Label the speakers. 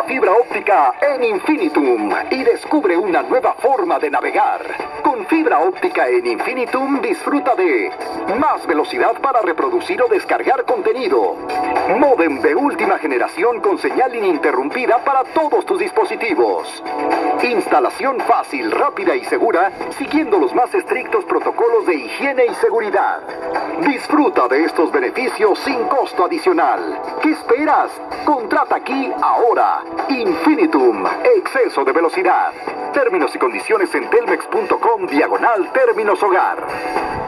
Speaker 1: fibra óptica en Infinitum y descubre una nueva forma de navegar. Con fibra óptica en Infinitum disfruta de más velocidad para reproducir o descargar contenido, módem de última generación con señal ininterrumpida para todos tus dispositivos, instalación fácil, rápida y segura siguiendo los más estrictos protocolos de higiene y seguridad. Disfruta de estos beneficios sin costo adicional. ¿Qué esperas? Contrata aquí ahora. Infinitum, exceso de velocidad. Términos y condiciones en telmex.com/términos hogar.